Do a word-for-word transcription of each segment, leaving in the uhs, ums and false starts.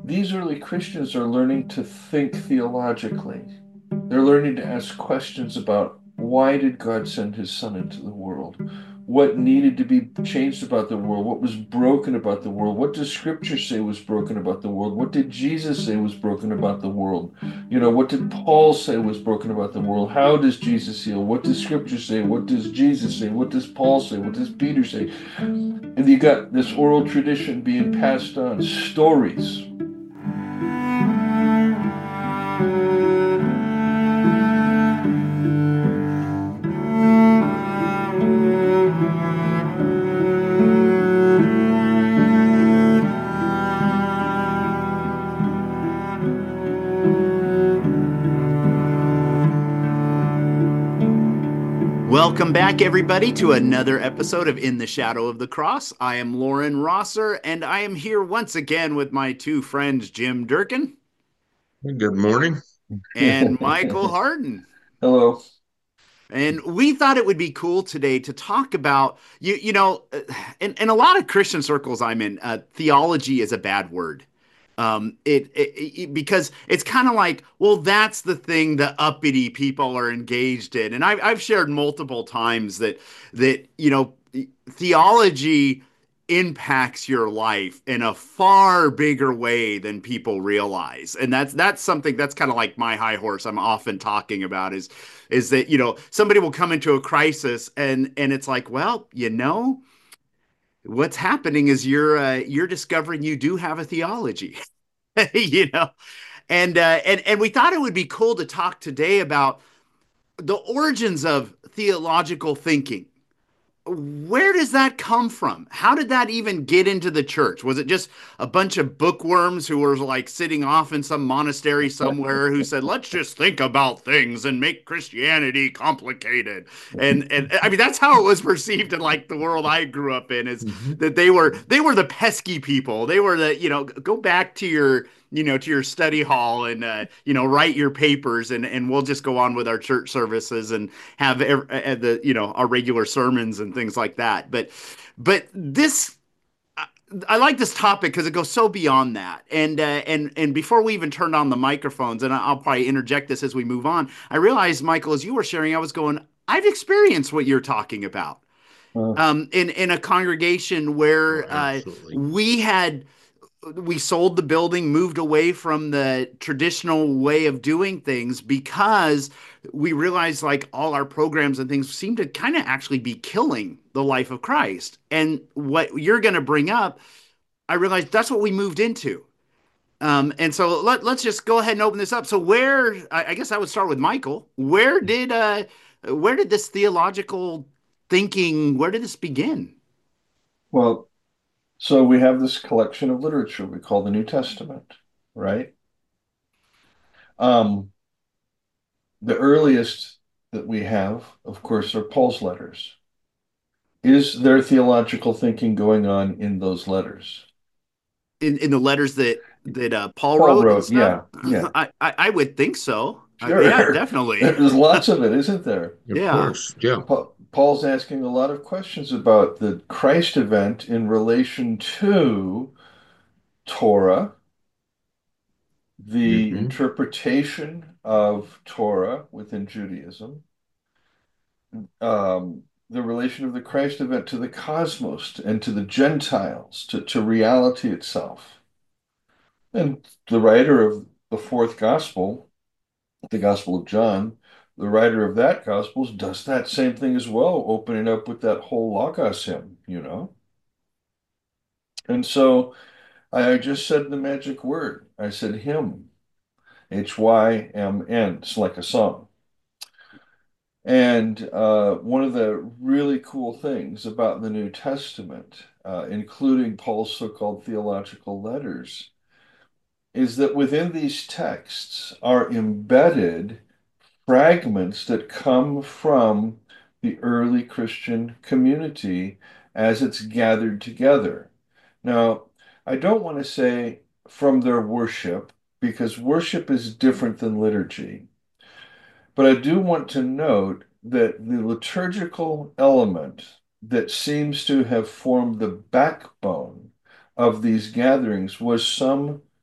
these early Christians are learning to think theologically. They're learning to ask questions about why did God send his son into the world? What needed to be changed about the world? What was broken about the world? What does scripture say was broken about the world? What did Jesus say was broken about the world? You know, what did Paul say was broken about the world? How does Jesus heal? What does scripture say? What does Jesus say? What does Paul say? What does Peter say? And you got this oral tradition being passed on, stories. Welcome back, everybody, to another episode of In the Shadow of the Cross. I am Lauren Rosser, and I am here once again with my two friends, Jim Durkin Good morning. and Michael Harden. Hello. And we thought it would be cool today to talk about you. You know, in, in a lot of Christian circles I'm in, uh, theology is a bad word. Um, it, it, it because it's kind of like, well, that's the thing the uppity people are engaged in, and I've I've shared multiple times that that you know theology impacts your life in a far bigger way than people realize, and that's that's something that's kind of like my high horse I'm often talking about is is that you know somebody will come into a crisis and and it's like, well, you know what's happening is you're uh, you're discovering you do have a theology. you know and uh, and and we thought it would be cool to talk today about the origins of theological thinking. Where does that come from? How did that even get into the church? Was it just a bunch of bookworms who were like sitting off in some monastery somewhere who said, "Let's just think about things and make Christianity complicated"? And and I mean that's how it was perceived in like the world I grew up in, is Mhm. that they were they were the pesky people. They were the, you know, go back to your you know to your study hall and uh, you know write your papers, and and we'll just go on with our church services and have ev- uh, the you know our regular sermons and things like that. But but this I, I like this topic because it goes so beyond that. And uh, and and before we even turned on the microphones, and I'll probably interject this as we move on, I realized, Michael, as you were sharing, I was going, I've experienced what you're talking about. Uh, Um, in in a congregation Oh, where uh, absolutely. we had we sold the building, moved away from the traditional way of doing things because we realized like all our programs and things seem to kind of actually be killing the life of Christ. And what you're going to bring up, I realized that's what we moved into. Um, and so let, let's just go ahead and open this up. So where, I, I guess I would start with Michael. Where did, uh, where did this theological thinking, where did this begin? well, so we have this collection of literature we call the New Testament, right? Um, the earliest that we have, of course, are Paul's letters. Is there theological thinking going on in those letters? in in the letters that that uh, Paul Paul wrote and wrote, stuff? yeah, yeah, I, I I would think so. Uh, yeah, sure. definitely. There's lots of it, isn't there? Of Yeah. course. Yeah. Pa- Paul's asking a lot of questions about the Christ event in relation to Torah, the hmm interpretation of Torah within Judaism, um, the relation of the Christ event to the cosmos and to the Gentiles, to, to reality itself. And the writer of the fourth gospel, the Gospel of John, the writer of that gospel does that same thing as well, opening up with that whole Logos hymn, you know? And so I just said the magic word. I said hymn, H Y M N. It's like a song. And uh, one of the really cool things about the New Testament, uh, including Paul's so-called theological letters, is that within these texts are embedded fragments that come from the early Christian community as it's gathered together. Now, I don't want to say from their worship, because worship is different than liturgy. But I do want to note that the liturgical element that seems to have formed the backbone of these gatherings was some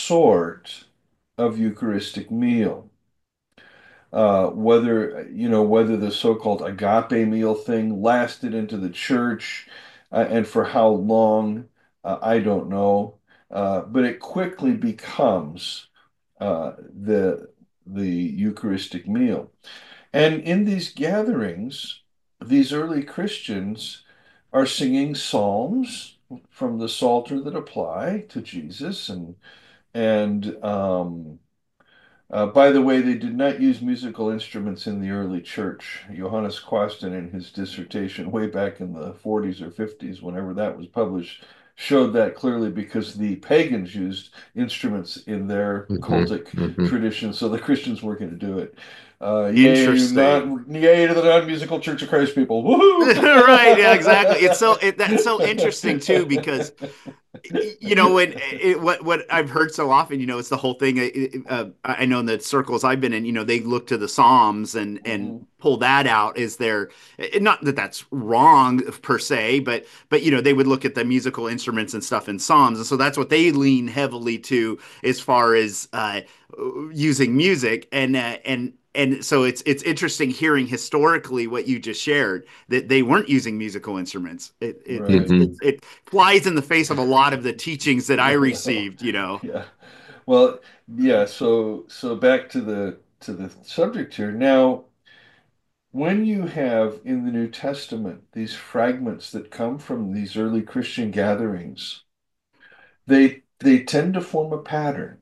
sort of Eucharistic meal. Uh, whether, you know, whether the so-called agape meal thing lasted into the church, uh, and for how long, uh, I don't know. Uh, but it quickly becomes uh, the the Eucharistic meal. And in these gatherings, these early Christians are singing psalms from the Psalter that apply to Jesus, and and um, uh, by the way, they did not use musical instruments in the early church. Johannes Quasten, in his dissertation way back in the forties or fifties, whenever that was published, showed that clearly because the pagans used instruments in their hmm cultic hmm tradition, so the Christians weren't going to do it. Uh, yay, Interesting. not yay to the non-musical Church of Christ people! Woohoo! Right, yeah, exactly. It's so it, that's so interesting too because you know when it, what what I've heard so often, you know, it's the whole thing. uh, uh, I know in the circles I've been in, you know, they look to the Psalms and and Mhm. pull that out as their, not that that's wrong per se, but but you know they would look at the musical instruments and stuff in Psalms, and so that's what they lean heavily to as far as uh, using music, and uh, and and so it's it's interesting hearing historically what you just shared, that they weren't using musical instruments. It it it Right. it, hmm it flies in the face of a lot of the teachings that I received, you know. Yeah. Well, yeah, so so back to the to the subject here. Now, when you have in the New Testament these fragments that come from these early Christian gatherings, they they tend to form a pattern.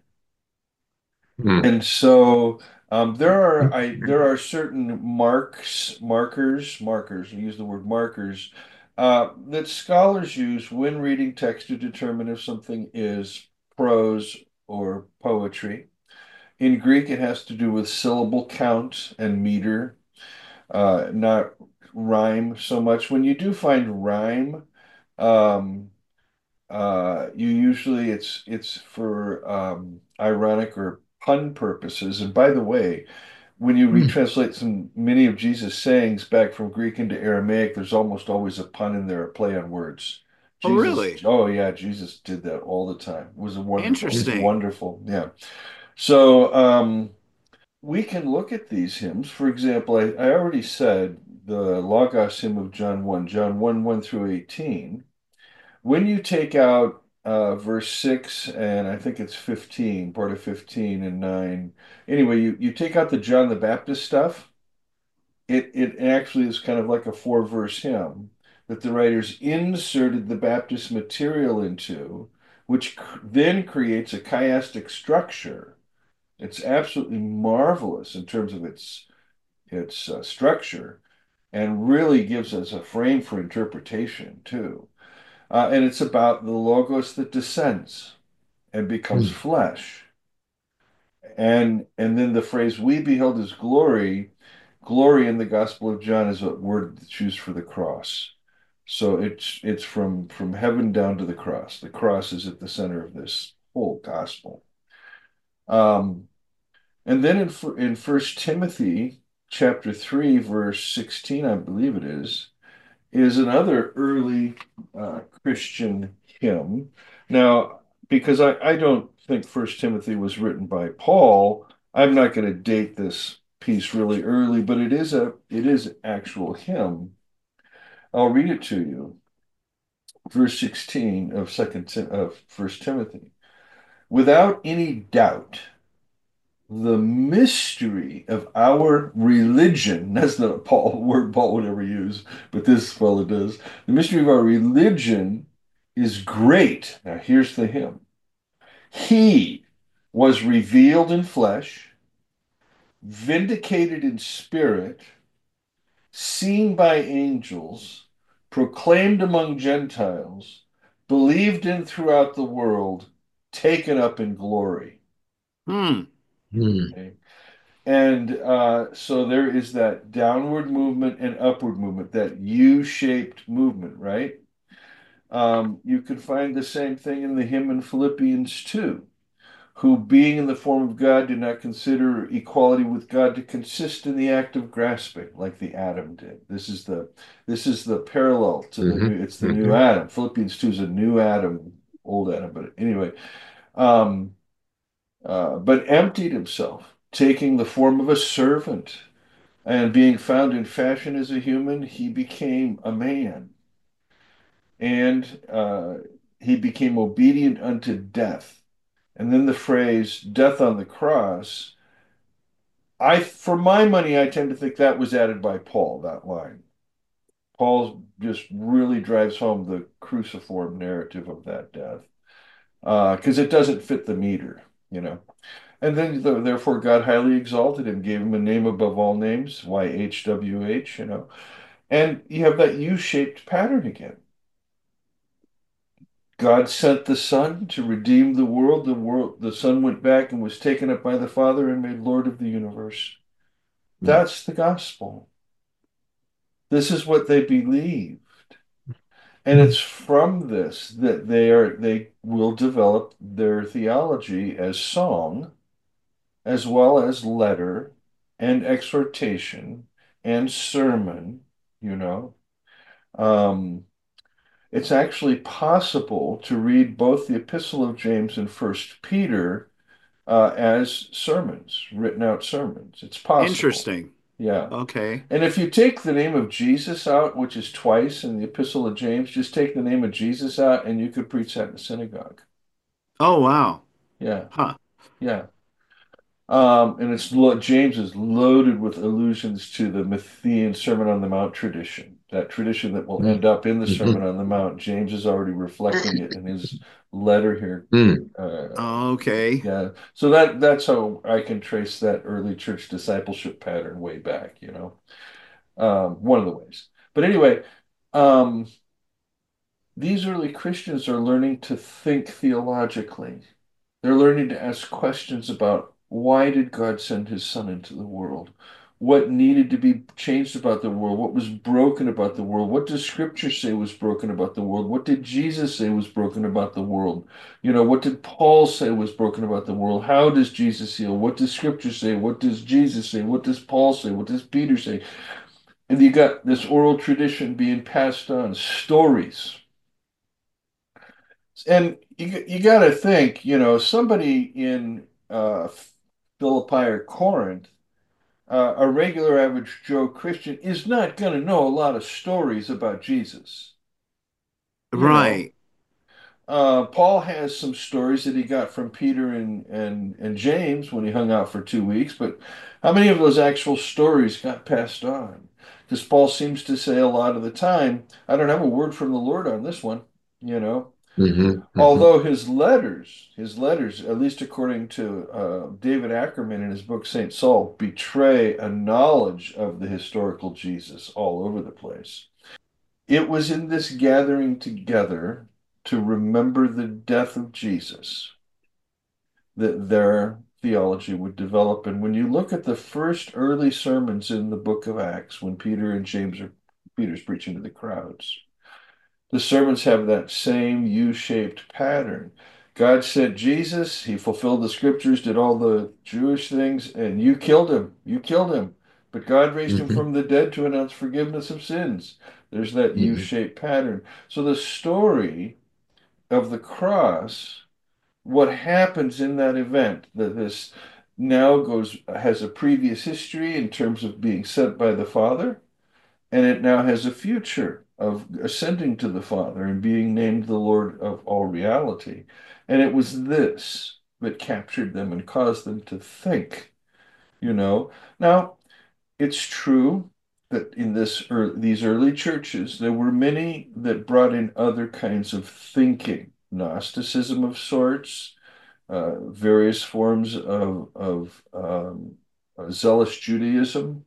And so um, there are I there are certain marks, markers, markers, I use the word markers, uh, that scholars use when reading text to determine if something is prose or poetry. In Greek, it has to do with syllable count and meter, uh, not rhyme so much. When you do find rhyme, um, uh, you usually it's it's for um, ironic or pun purposes. And by the way, when you retranslate some many of Jesus' sayings back from Greek into Aramaic, there's almost always a pun in there, a play on words. Oh, Jesus, really? oh yeah, Jesus did that all the time. It was a wonderful. It's Interesting. wonderful. Yeah. So um, we can look at these hymns. For example, I, I already said the Logos hymn of John one, John one, one through eighteen. When you take out uh, verse six and I think it's fifteen, part of fifteen and nine, anyway, you, you take out the John the Baptist stuff, it, it actually is kind of like a four verse hymn that the writers inserted the Baptist material into, which cr- then creates a chiastic structure. It's absolutely marvelous in terms of its its uh, structure, and really gives us a frame for interpretation too. Uh, and it's about the Logos that descends and becomes flesh. And and then the phrase "we beheld his glory," glory in the Gospel of John is a word that's used for the cross. So it's it's from from heaven down to the cross. The cross is at the center of this whole gospel. Um, and then in in First Timothy chapter three, verse sixteen, I believe it is, is another early uh, Christian hymn. Now, because I, I don't think First Timothy was written by Paul, I'm not going to date this piece really early, but it is a it is an actual hymn. I'll read it to you. Verse sixteen of second Tim of First Timothy. Without any doubt, the mystery of our religion, that's not a Paul word Paul would ever use, but this fellow does. The mystery of our religion is great. Now here's the hymn. He was revealed in flesh, vindicated in spirit, seen by angels, proclaimed among Gentiles, believed in throughout the world, taken up in glory. Hmm. Okay. And uh, so there is that downward movement and upward movement, that U-shaped movement, right? Um, you could find the same thing in the hymn in Philippians two, who being in the form of God did not consider equality with God to consist in the act of grasping, like the Adam did. This is the this is the parallel to the hmm new, it's the new hmm Adam. Philippians two is a new Adam, old Adam, but anyway. Um, uh, but emptied himself, taking the form of a servant, and being found in fashion as a human, he became a man, and uh, he became obedient unto death. And then the phrase "death on the cross." I, for my money, I tend to think that was added by Paul, that line. Paul just really drives home the cruciform narrative of that death because uh, it doesn't fit the meter, you know. And then, the, therefore, God highly exalted him, gave him a name above all names, Y H W H, you know. And you have that U-shaped pattern again. God sent the Son to redeem the world. The world, the Son went back and was taken up by the Father and made Lord of the universe. That's the gospel. This is what they believe. And it's from this that they are they will develop their theology as song, as well as letter and exhortation and sermon, you know. Um, it's actually possible to read both the Epistle of James and First Peter uh, as sermons, written out sermons. It's possible. Interesting. Yeah. Okay. And if you take the name of Jesus out, which is twice in the Epistle of James, just take the name of Jesus out and you could preach that in a synagogue. Oh, wow. Yeah, Huh. yeah. Um, and it's lo James is loaded with allusions to the Matthean Sermon on the Mount tradition, that tradition that will end up in the Sermon on the Mount. James is already reflecting it in his letter here. Uh, Okay. yeah, so that that's how I can trace that early church discipleship pattern way back, you know. Um, one of the ways. But anyway, um, these early Christians are learning to think theologically. They're learning to ask questions about why did God send his son into the world? What needed to be changed about the world? What was broken about the world? What does scripture say was broken about the world? What did Jesus say was broken about the world? You know, what did Paul say was broken about the world? How does Jesus heal? What does scripture say? What does Jesus say? What does Paul say? What does Peter say? And you got this oral tradition being passed on, stories. And you you got to think, you know, somebody in uh, Philippi or Corinth, uh, a regular average Joe Christian is not going to know a lot of stories about Jesus. You know, Right. uh, Paul has some stories that he got from Peter and, and and James when he hung out for two weeks, but how many of those actual stories got passed on? Because Paul seems to say a lot of the time, I don't have a word from the Lord on this one, you know. hmm hmm Although his letters, his letters, at least according to uh, David Ackerman in his book Saint Saul, betray a knowledge of the historical Jesus all over the place. It was in this gathering together to remember the death of Jesus that their theology would develop. And when you look at the first early sermons in the book of Acts, when Peter and James are Peter's preaching to the crowds, the sermons have that same U-shaped pattern. God sent Jesus, he fulfilled the scriptures, did all the Jewish things, and you killed him. You killed him. But God raised him hmm from the dead to announce forgiveness of sins. There's that hmm U-shaped pattern. So the story of the cross, what happens in that event, that this now goes has a previous history in terms of being sent by the Father, and it now has a future of ascending to the Father and being named the Lord of all reality. And it was this that captured them and caused them to think, you know. Now, it's true that in this ear these early churches, there were many that brought in other kinds of thinking, Gnosticism of sorts, uh, various forms of, of um, zealous Judaism,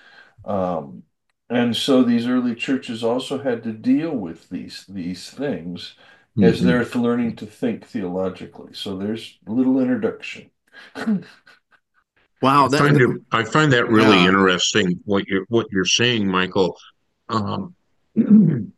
um, and so these early churches also had to deal with these these things as hmm they're learning to think theologically. So there's a little introduction. Wow. I That, find that it, I find that really yeah. interesting what you're what you're saying, Michael. Um, it,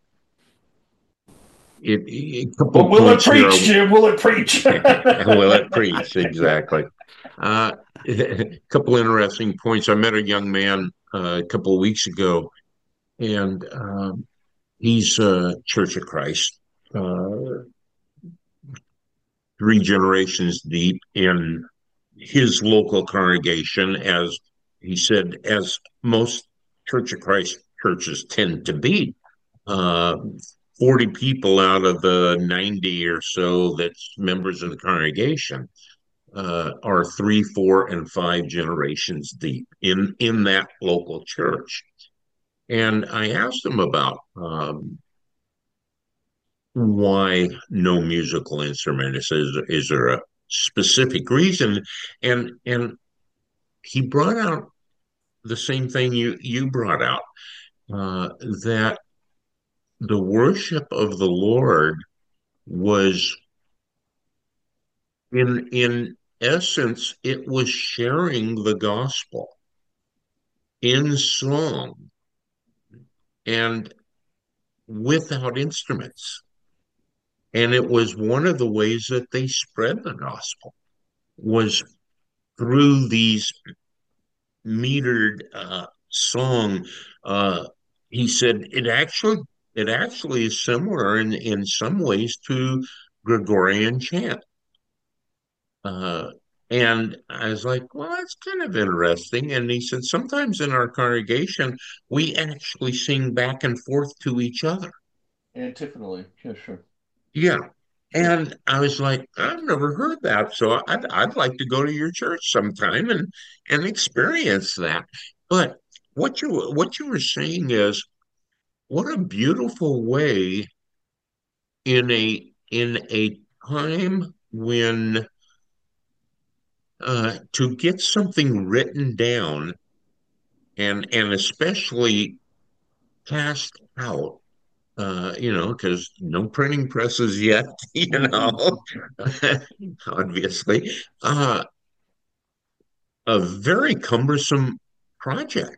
a couple Well, of will it points here. preach, Jim? Will it preach? Well, it preach exactly. Uh, a couple interesting points. I met a young man uh, a couple of weeks ago, and um, he's uh, Church of Christ, uh, three generations deep in. his local congregation, as he said, as most Church of Christ churches tend to be. Uh, forty people out of the ninety or so that's members of the congregation uh, are three, four, and five generations deep in, in that local church. And I asked him about um, why no musical instrument. Is, is there a specific reason? And and he brought out the same thing you you brought out, uh, that the worship of the Lord was in in essence it was sharing the gospel in song and without instruments. And it was one of the ways that they spread the gospel was through these metered uh, song. Uh, he said it actually it actually is similar in in some ways to Gregorian chant. Uh, and I was like, well, that's kind of interesting. And he said, sometimes in our congregation, we actually sing back and forth to each other. Antiphonally. Yeah, sure. Yeah. Sure. And I was like, I've never heard that. So I'd, I'd like to go to your church sometime and, and experience that. But what you what you were saying is what a beautiful way in a in a time when uh, to get something written down and and especially passed out, uh, you know, because no printing presses yet, you know, obviously, uh, a very cumbersome project.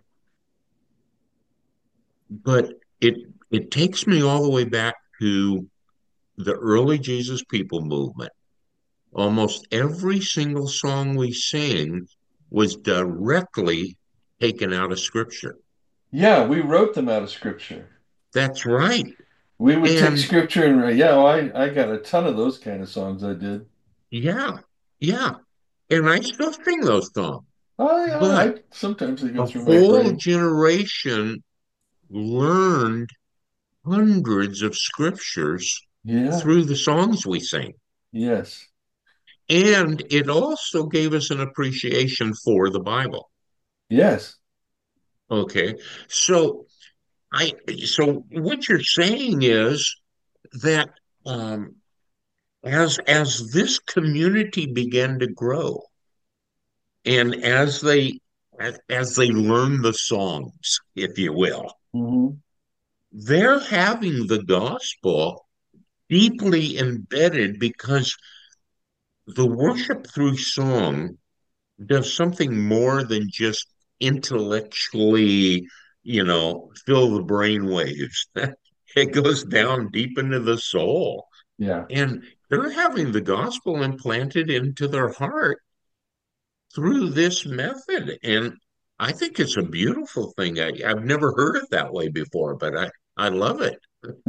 But it it takes me all the way back to the early Jesus People movement. Almost every single song we sing was directly taken out of scripture. Yeah, we wrote them out of scripture. That's right. We would take And scripture and write, yeah, well, I, I got a ton of those kind of songs I did. yeah, yeah. And I still sing those songs. Oh, yeah, But I sometimes they go a through my whole brain. generation learned hundreds of scriptures Yeah, through the songs we sing. yes, And it also gave us an appreciation for the Bible. yes, Okay. So I so what you're saying is that um as as this community began to grow and as they as, as they learn the songs, if you will, hmm, they're having the gospel deeply embedded because the worship through song does something more than just intellectually, you know, fill the brain waves. It goes down deep into the soul. yeah. And they're having the gospel implanted into their heart through this method. And I think it's a beautiful thing. I, I've never heard it that way before, but I, I love it.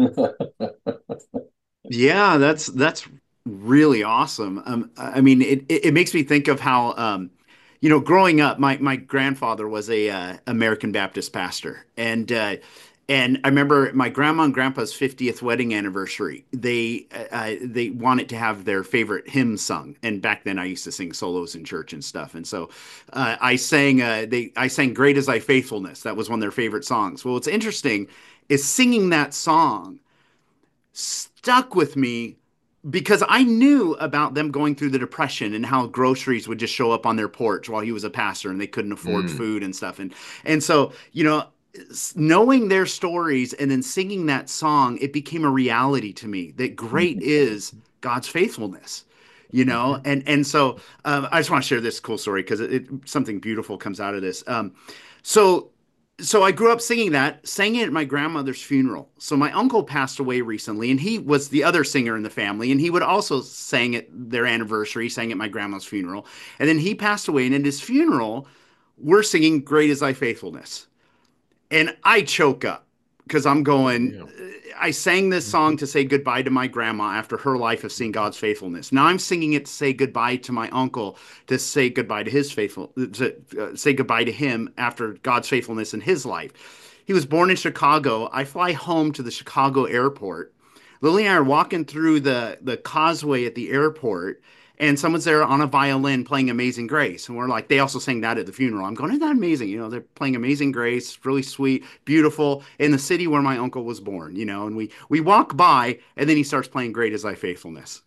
Yeah, that's that's really awesome. Um, I mean, it, it it makes me think of how, um, you know, growing up, my my grandfather was a uh, American Baptist pastor, and uh, and I remember my grandma and grandpa's fiftieth wedding anniversary. They uh, uh, they wanted to have their favorite hymn sung, and back then I used to sing solos in church and stuff, and so uh, I sang uh, they I sang "Great Is Thy Faithfulness." That was one of their favorite songs. Well, what's interesting is singing that song stuck with me because I knew about them going through the depression and how groceries would just show up on their porch while he was a pastor and they couldn't afford Mm, food and stuff. And and so, you know, knowing their stories and then singing that song, it became a reality to me that great is God's faithfulness. You know, mhm, and and so um, I just want to share this cool story because it, it something beautiful comes out of this. Um, so so I grew up singing that, sang it at my grandmother's funeral. So my uncle passed away recently, and he was the other singer in the family, and he would also sang at their anniversary, sang at my grandma's funeral. And then he passed away, and at his funeral, we're singing "Great Is Thy Faithfulness," and I choke up. because I'm going, Yeah. I sang this song Mhm. to say goodbye to my grandma after her life of seeing God's faithfulness. Now I'm singing it to say goodbye to my uncle, to say goodbye to his faithful, to uh, say goodbye to him after God's faithfulness in his life. He was born in Chicago. I fly home to the Chicago airport. Lily and I are walking through the, the causeway at the airport, and someone's there on a violin playing Amazing Grace. And we're like, they also sang that at the funeral. I'm going, isn't that amazing? You know, they're playing Amazing Grace, really sweet, beautiful, in the city where my uncle was born, you know, and we we walk by and then he starts playing Great Is Thy Faithfulness.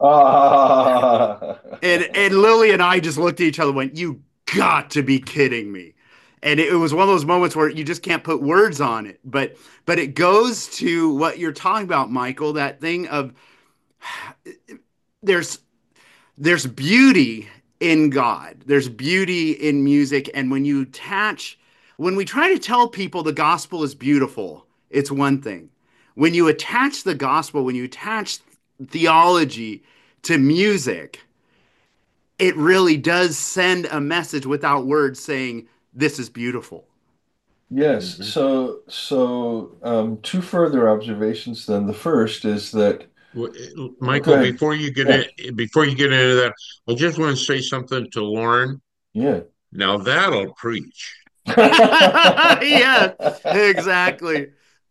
Ah. And and Lily and I just looked at each other and went, you got to be kidding me. And it was one of those moments where you just can't put words on it. But but it goes to what you're talking about, Michael, that thing of there's there's beauty in God. There's beauty in music. And when you attach, when we try to tell people the gospel is beautiful, it's one thing. When you attach the gospel, when you attach theology to music, it really does send a message without words saying, this is beautiful. Yes. Mhm. So, so um, two further observations then. The first is that, Well, eh, oh, go Michael, ahead. before you get Yeah. in, before you get into that, I just want to say something to Lauren. Yeah. Now that'll preach. Yeah, exactly.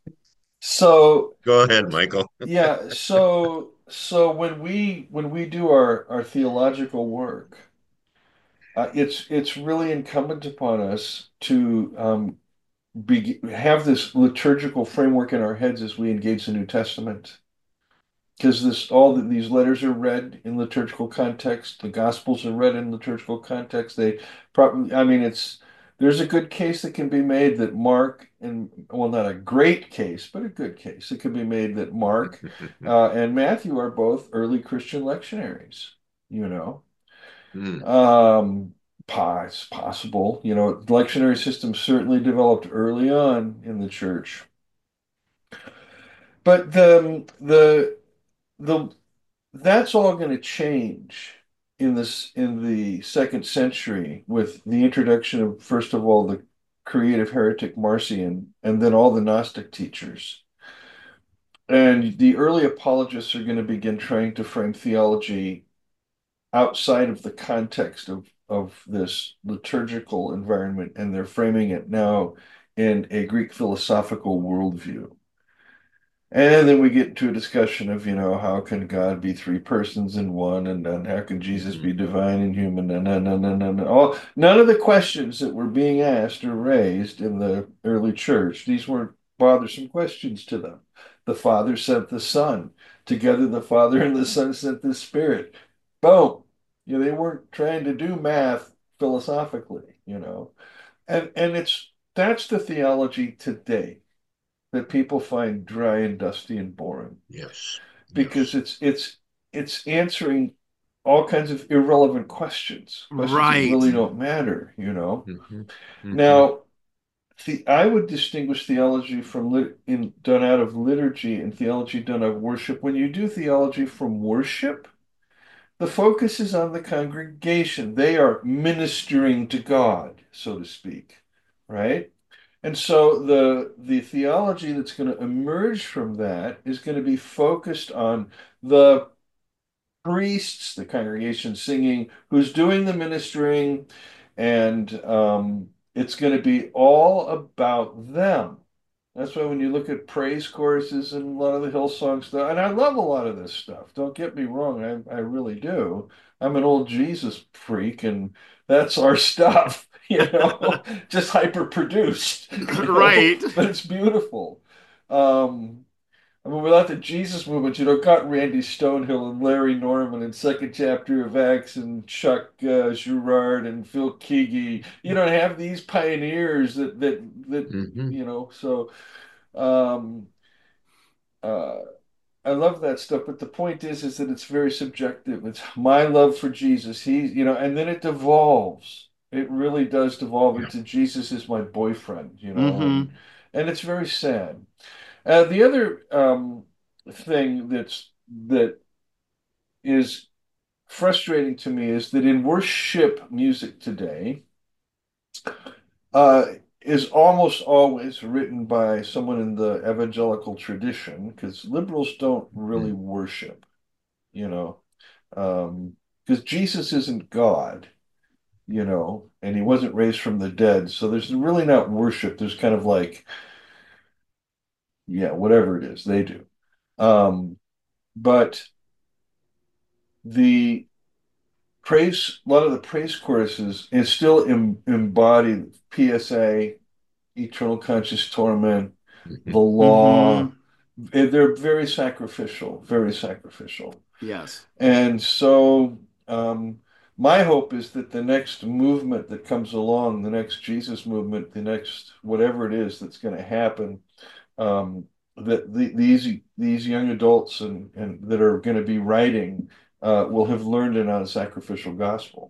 So, Go ahead, Michael. yeah, so so when we when we do our our theological work, uh, it's it's really incumbent upon us to um, be have this liturgical framework in our heads as we engage the New Testament. Because this all the, these letters are read in liturgical context, the Gospels are read in liturgical context. They probably, I mean, it's there's a good case that can be made that Mark and well, not a great case, but a good case. It can be made that Mark uh, and Matthew are both early Christian lectionaries. You know, Mm, um, po- it's possible. You know, lectionary systems certainly developed early on in the church, but the the the that's all going to change in this in the second century with the introduction of first of all the creative heretic Marcion and then all the Gnostic teachers. And the early apologists are going to begin trying to frame theology outside of the context of of this liturgical environment, and they're framing it now in a Greek philosophical worldview. And then we get into a discussion of, you know, how can God be three persons in one, and then how can Jesus mhm, be divine and human, and and and and, and all none of the questions that were being asked or raised in the early church. These weren't bothersome questions to them. The Father sent the Son. Together, the Father and the Son sent the Spirit. Boom. You know, they weren't trying to do math philosophically, you know. And and it's that's the theology today that people find dry and dusty and boring yes. because Yes. it's it's it's answering all kinds of irrelevant questions, questions that Right. really Mhm, don't matter, you know. mhm, mhm. Now, the I would distinguish theology from lit in done out of liturgy and theology done out of worship. When you do theology from worship, the focus is on the congregation. They are ministering to God, so to speak, right? And so the the theology that's going to emerge from that is going to be focused on the priests, the congregation singing, who's doing the ministering, and um, it's going to be all about them. That's why when you look at praise choruses and a lot of the Hillsong stuff, and I love a lot of this stuff. Don't get me wrong, I, I really do. I'm an old Jesus freak, and that's our stuff, you know, just hyper produced, you know, Right. but it's beautiful. Um, I mean, without the Jesus movement, you know, got Randy Stonehill and Larry Norman and second chapter of Acts and Chuck uh, Girard and Phil Keaggy. You don't have these pioneers that that that Mhm. you know. So um, uh, I love that stuff. But the point is, is that it's very subjective. It's my love for Jesus. He, you know, and then it devolves. It really does devolve Yeah. into Jesus is my boyfriend. You know, and Mm-hmm. and it's very sad. Uh, the other um, thing that's that is frustrating to me is that in worship music today, uh, is almost always written by someone in the evangelical tradition, because liberals don't really Mhm. worship, you know, um, because Jesus isn't God, you know, and he wasn't raised from the dead. So there's really not worship. There's kind of like, yeah, whatever it is they do. Um, but the praise, a lot of the praise choruses is still em embody P S A, eternal conscious torment, the Mhm. law. Hmm. They're very sacrificial, very sacrificial. Yes. And so, um, my hope is that the next movement that comes along, the next Jesus movement, the next whatever it is that's going to happen, um, that the, these these young adults and, and that are going to be writing uh, will have learned it on a sacrificial gospel.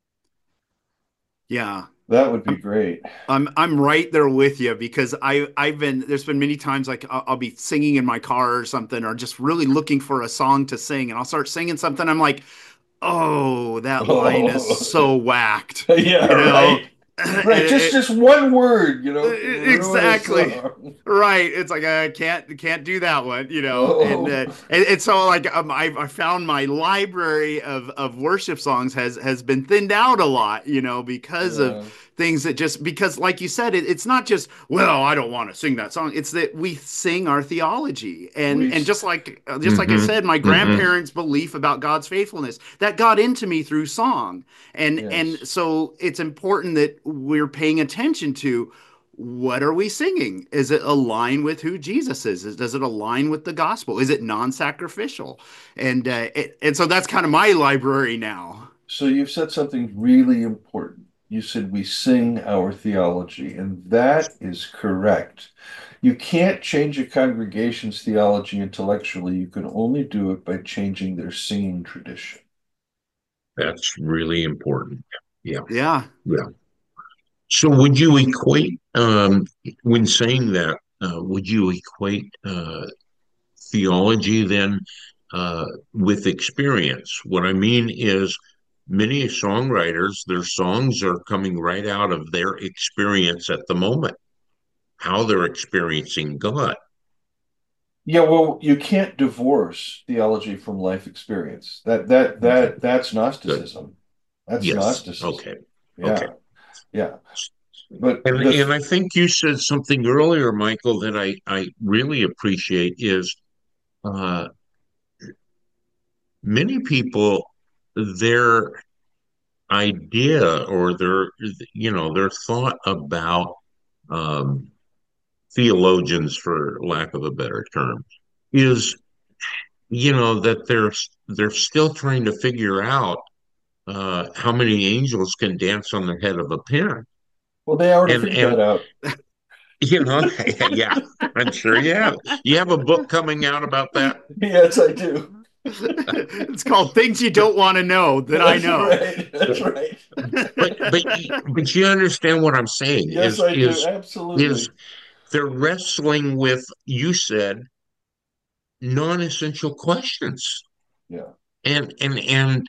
Yeah. That would be I'm great. I'm I'm right there with you because I I've been there's been many times like I'll, I'll be singing in my car or something or just really looking for a song to sing and I'll start singing something. I'm like, oh, that line is Oh, so whacked, yeah, you know. right. And Right. Just it, just one word, you know, can ruin a exactly. song. Right. It's like I can't can't do that one, you know. And Oh, uh, and, and so like um, I I found my library of of worship songs has has been thinned out a lot, you know, because of yeah. things that just because like you said it, it's not just well I don't want to sing that song. It's that we sing our theology and We and just like uh, just like I Mhm. said, my Mhm. grandparents' belief about God's faithfulness that got into me through song. And and yes. so it's important that we're paying attention to what are we singing? Is it align with who Jesus is? Is- Does it align with the gospel? Is it non-sacrificial? And uh, it, and so that's kind of my library now. So you've said something really important. You said we sing our theology, and that is correct. You can't change a congregation's theology intellectually. You can only do it by changing their singing tradition. That's really important. Yeah. Yeah. Yeah. So would you equate, um, when saying that, uh, would you equate uh, theology then uh, with experience? What I mean is, many songwriters, their songs are coming right out of their experience at the moment, how they're experiencing God. Yeah, well, you can't divorce theology from life experience. That that Okay, that that's good. Gnosticism. That's Yes. Gnosticism. Okay. Okay. Yeah, yeah. But And the and I think you said something earlier, Michael, that I I really appreciate is uh, many people, their idea or their, you know, their thought about um, theologians, for lack of a better term, is, you know, that they're they're still trying to figure out uh, how many angels can dance on the head of a pin. well, they already And figured that and out. you know, yeah, I'm sure you have. You have a book coming out about that. Yes, I do. It's called Things You Don't Want to Know That I That's Know. right. That's right. But but but you understand what I'm saying Yes, is I do. is is Absolutely. they're wrestling with, you said, non-essential questions. Yeah. And and and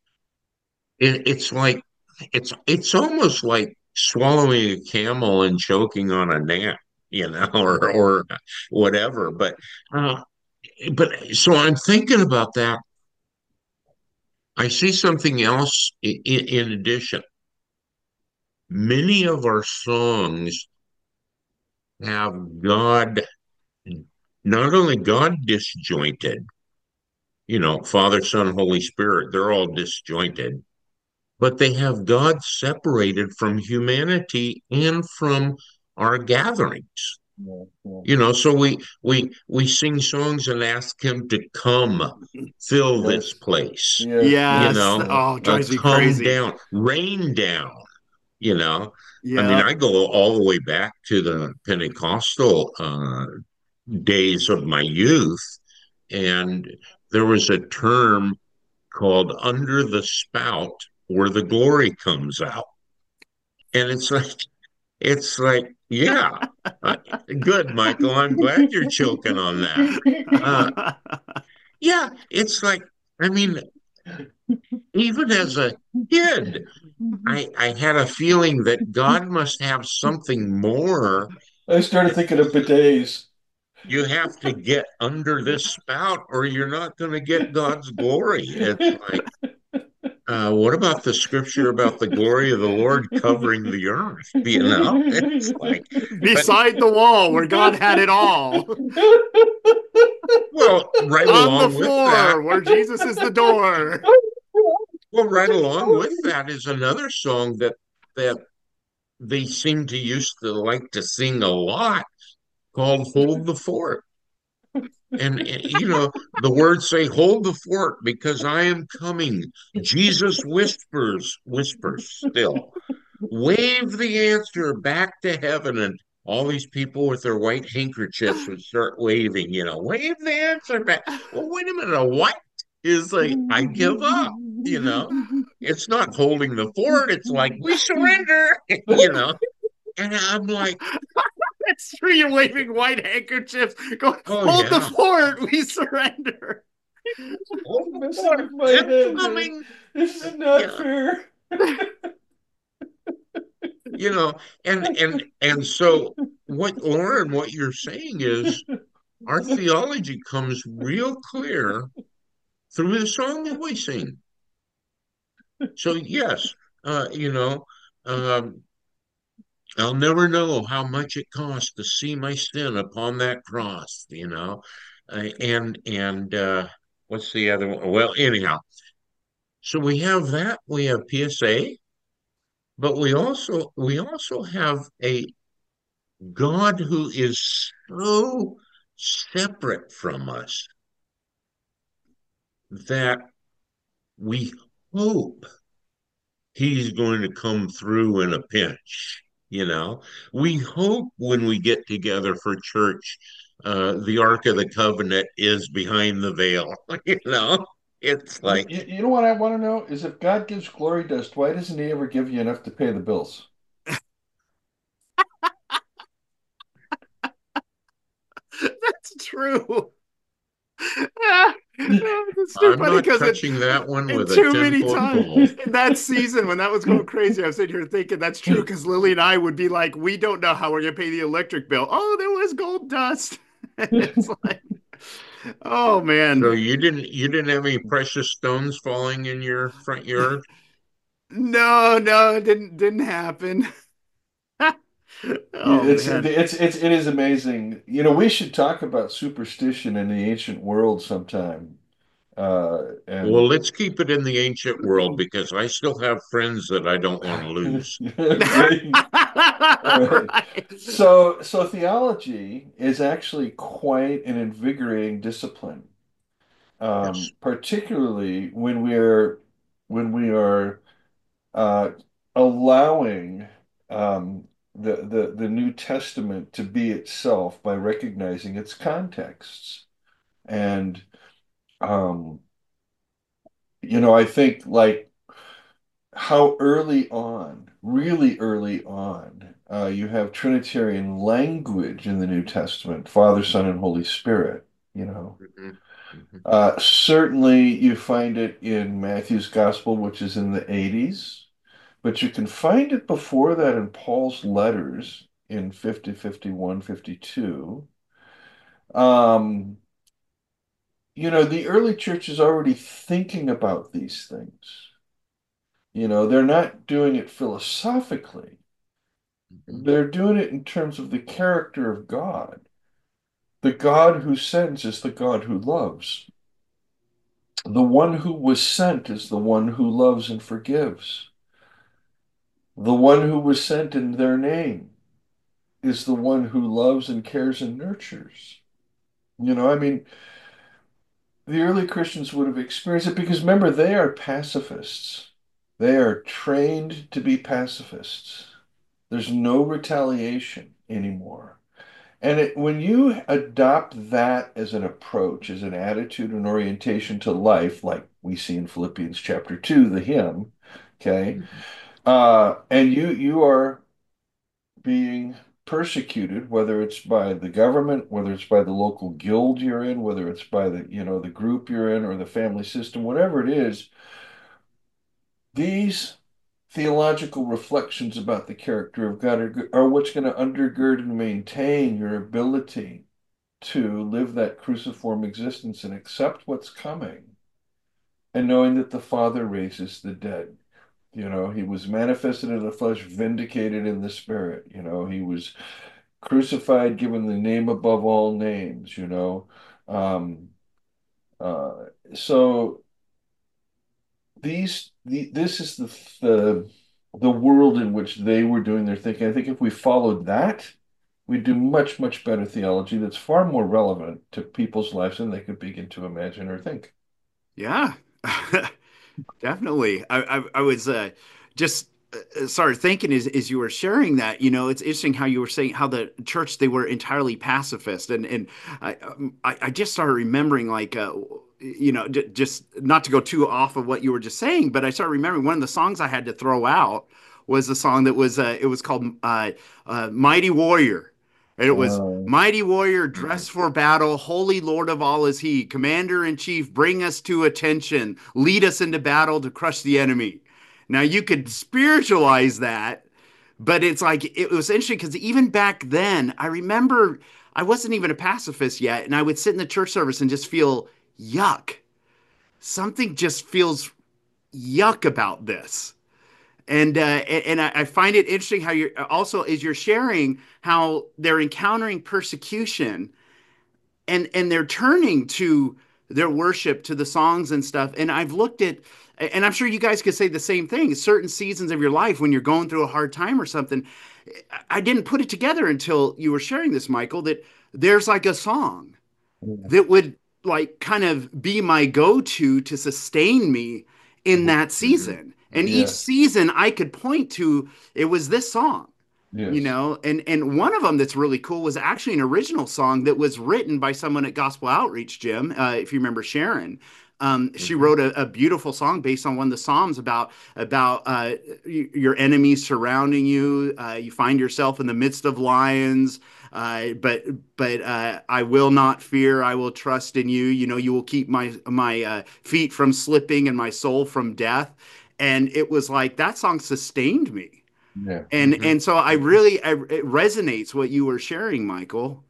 it, it's like it's it's almost like swallowing a camel and choking on a gnat, you know, or or whatever. But uh, but so I'm thinking about that. I see something else in, in addition. Many of our songs have God, not only God disjointed, you know, Father, Son, Holy Spirit, they're all disjointed, but they have God separated from humanity and from our gatherings. Yeah, yeah. You know, so we we we sing songs and ask him to come fill this Yes. place, Yes, you yes, Yes. know, yes, Oh, it uh, drives me come crazy. down, rain down, you know. I mean, Yeah. I go all the way back to the Pentecostal uh, days of my youth, and there was a term called under the spout where the glory comes out. And it's like, it's like, yeah, uh, good, Michael. I'm glad you're choking on that. Uh, yeah, it's like, I mean, Even as a kid, I, I had a feeling that God must have something more. I started thinking of bidets. You have to get under this spout or you're not going to get God's glory. It's like, uh, what about the scripture about the glory of the Lord covering the earth? You know, it's like, but Beside the wall where God had it all. well, right On the along with that, floor where Jesus is the door. well, right along with that is another song that that they seem to used to like to sing a lot called "Hold the Fort." And, and, you know, the words say, hold the fort because I am coming. Jesus whispers, whispers still. Wave the answer back to heaven. And all these people with their white handkerchiefs would start waving, you know, wave the answer back. Well, wait a minute. A what is like, I give up, you know? It's not holding the fort. It's like, we surrender, you know? And I'm like, That's true. You're waving white handkerchiefs. Go oh, hold the yeah. fort. We surrender. Hold the Messing fort. with my I'm head, man. coming. This is not Yeah. fair. You know, and and and so what, Lauren, what you're saying is our theology comes real clear through the song that we sing. So yes, uh, you know, um, I'll never know how much it cost to see my sin upon that cross, you know, uh, and and uh, what's the other one? Well, anyhow, so we have that. We have P S A, but we also we also have a God who is so separate from us that we hope he's going to come through in a pinch. You know, we hope when we get together for church, uh, the Ark of the Covenant is behind the veil. You know, it's You, like, you, you know what I want to know is if God gives glory dust, why doesn't he ever give you enough to pay the bills? That's true. Ah, it's too I'm funny not because it, touching that one and with a too ten many foot times pole. in that season when that was going crazy, I was sitting here thinking that's true because Lily and I would be like, we don't know how we're going to pay the electric bill. Oh, there was gold dust. It's like, oh So man, you didn't you didn't have any precious stones falling in your front yard? no, no, it didn't didn't happen. Oh It's man. it's it's it is amazing. You know, we should talk about superstition in the ancient world sometime. Uh, Well, and let's keep it in the ancient world because I still have friends that I don't want to lose. okay. All right. Right. So, so theology is actually quite an invigorating discipline, Yes. um, particularly when we're when we are uh, allowing um, the, the the New Testament to be itself by recognizing its contexts. And um, you know, I think like how early on, really early on, uh, you have Trinitarian language in the New Testament, Father, Son, and Holy Spirit, you know. Mhm. Mhm. Uh, certainly you find it in Matthew's Gospel, which is in the eighties, but you can find it before that in Paul's letters in fifty, fifty-one, fifty-two. Um, you know, the early church is already thinking about these things. You know, they're not doing it philosophically. Mhm. They're doing it in terms of the character of God. The God who sends is the God who loves. The one who was sent is the one who loves and forgives. The one who was sent in their name is the one who loves and cares and nurtures. You know, I mean, the early Christians would have experienced it because remember, they are pacifists. They are trained to be pacifists. There's no retaliation anymore. And it, when you adopt that as an approach, as an attitude and orientation to life, like we see in Philippians chapter two, the hymn, okay, Mhm. uh, and you you are being persecuted, whether it's by the government, whether it's by the local guild you're in, whether it's by the, you know, the group you're in or the family system, whatever it is, these theological reflections about the character of God are, are what's going to undergird and maintain your ability to live that cruciform existence and accept what's coming, and knowing that the Father raises the dead. You know, he was manifested in the flesh, vindicated in the spirit. You know, he was crucified, given the name above all names, you know. Um, uh, so these the this is the the the world in which they were doing their thinking. I think if we followed that, we'd do much, much better theology that's far more relevant to people's lives than they could begin to imagine or think. Yeah, definitely. I, I, I was uh, just uh, started thinking as, as you were sharing that, you know, it's interesting how you were saying how the church, they were entirely pacifist. And, and I, um, I, I just started remembering like, uh, you know, j- just not to go too off of what you were just saying, but I started remembering one of the songs I had to throw out was the song that was, uh, it was called uh, uh, Mighty Warrior. And it was Uh, Mighty Warrior, dressed for battle, Holy Lord of all is he, Commander in Chief, bring us to attention, lead us into battle to crush the enemy. Now you could spiritualize that, but it's like it was interesting because even back then, I remember I wasn't even a pacifist yet, and I would sit in the church service and just feel yuck. Something just feels yuck about this. And uh, and I find it interesting how you're also as you're sharing how they're encountering persecution and and they're turning to their worship to the songs and stuff. And I've looked at, and I'm sure you guys could say the same thing. Certain seasons of your life when you're going through a hard time or something, I didn't put it together until you were sharing this, Michael. That there's like a song that would like kind of be my go-to to sustain me in that season. And each yes, season I could point to, it was this song, you yes. know, and and one of them that's really cool was actually an original song that was written by someone at Gospel Outreach, Jim, uh, if you remember Sharon. Um, she Mhm. wrote a, a beautiful song based on one of the Psalms about about uh, y- your enemies surrounding you. Uh, you find yourself in the midst of lions, uh, but but uh, I will not fear. I will trust in you. You know, you will keep my my uh, feet from slipping and my soul from death. And it was like that song sustained me, Yeah. and Mhm. and so I really I, it resonates what you were sharing, Michael.